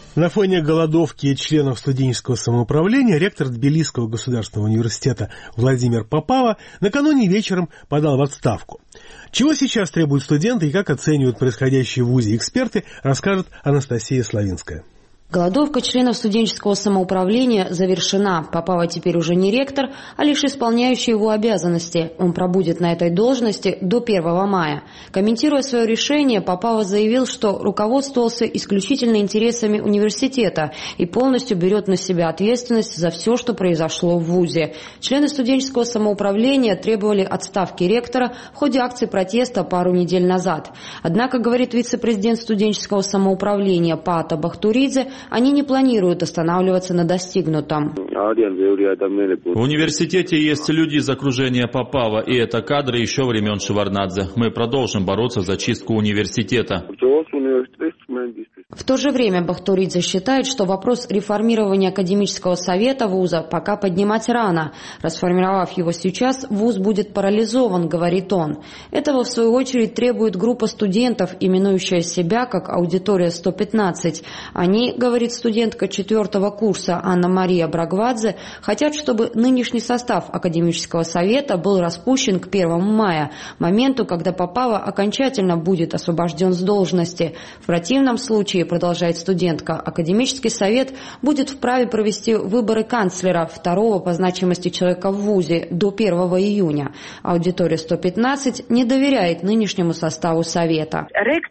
На фоне голодовки членов студенческого самоуправления ректор Тбилисского государственного университета Владимир Попава накануне вечером подал в отставку. Чего сейчас требуют студенты и как оценивают происходящее в ВУЗе эксперты, расскажет Анастасия Славинская. Голодовка членов студенческого самоуправления завершена. Попава теперь уже не ректор, а лишь исполняющий его обязанности. Он пробудет на этой должности до 1 мая. Комментируя свое решение, Попава заявил, что руководствовался исключительно интересами университета и полностью берет на себя ответственность за все, что произошло в ВУЗе. Члены студенческого самоуправления требовали отставки ректора в ходе акции протеста пару недель назад. Однако, говорит вице-президент студенческого самоуправления Паата Бахтуридзе, они не планируют останавливаться на достигнутом. В университете есть люди из окружения Попава, и это кадры еще времен Шеварднадзе. Мы продолжим бороться за чистку университета. В то же время Бахтуридзе считает, что вопрос реформирования академического совета вуза пока поднимать рано. Расформировав его сейчас, вуз будет парализован, говорит он. Этого, в свою очередь, требует группа студентов, именующая себя как «Аудитория 115». Они, говорит студентка 4-го курса Анна-Мария Брагвадзе, хотят, чтобы нынешний состав академического совета был распущен к 1 мая, моменту, когда Попава окончательно будет освобожден с должности. В противном случае, продолжает студентка, академический совет будет вправе провести выборы канцлера, второго по значимости человека в ВУЗе, до 1 июня. Аудитория 115 не доверяет нынешнему составу совета.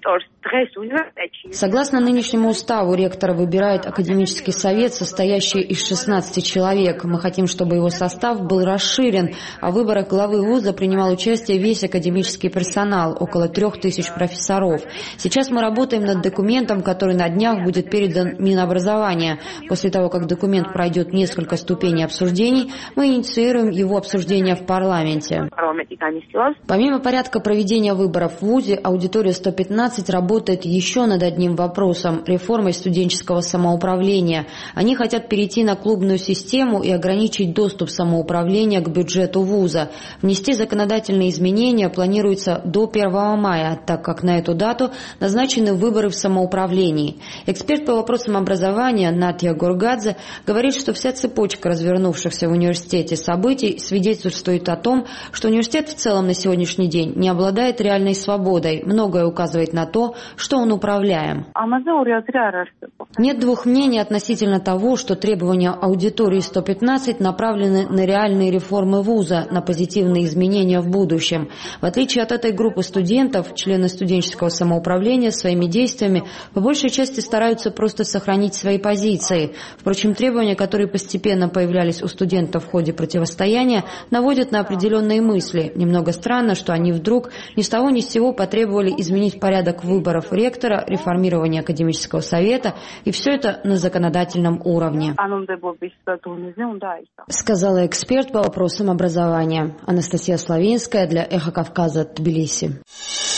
Согласно нынешнему уставу, ректора выбирает академический совет, состоящий из 16 человек. Мы хотим, чтобы его состав был расширен, а в выборах главы вуза принимал участие весь академический персонал, около 3000 профессоров. Сейчас мы работаем над документом, который на днях будет передан Минобразования. После того, как документ пройдет несколько ступеней обсуждений, мы инициируем его обсуждение в парламенте. Помимо порядка проведения выборов в ВУЗе, аудитория 115 работает еще над одним вопросом – реформой студенческого самоуправления. Они хотят перейти на клубную систему и ограничить доступ самоуправления к бюджету вуза. Внести законодательные изменения планируется до 1 мая, так как на эту дату назначены выборы в самоуправлении. Эксперт по вопросам образования Натья Гургадзе говорит, что вся цепочка развернувшихся в университете событий свидетельствует о том, что университет в целом на сегодняшний день не обладает реальной свободой. Многое указывает на то, что он управляем. Нет двух мнений относительно того, что требования аудитории 115 направлены на реальные реформы вуза, на позитивные изменения в будущем. В отличие от этой группы студентов, члены студенческого самоуправления своими действиями по большей части стараются просто сохранить свои позиции. Впрочем, требования, которые постепенно появлялись у студентов в ходе противостояния, наводят на определенные мысли. Немного странно, что они вдруг ни с того ни с сего потребовали изменить порядок выборов ректора, реформирования академического совета, и все это на законодательном уровне, сказала эксперт по вопросам образования. Анастасия Славинская для Эхо Кавказа, Тбилиси.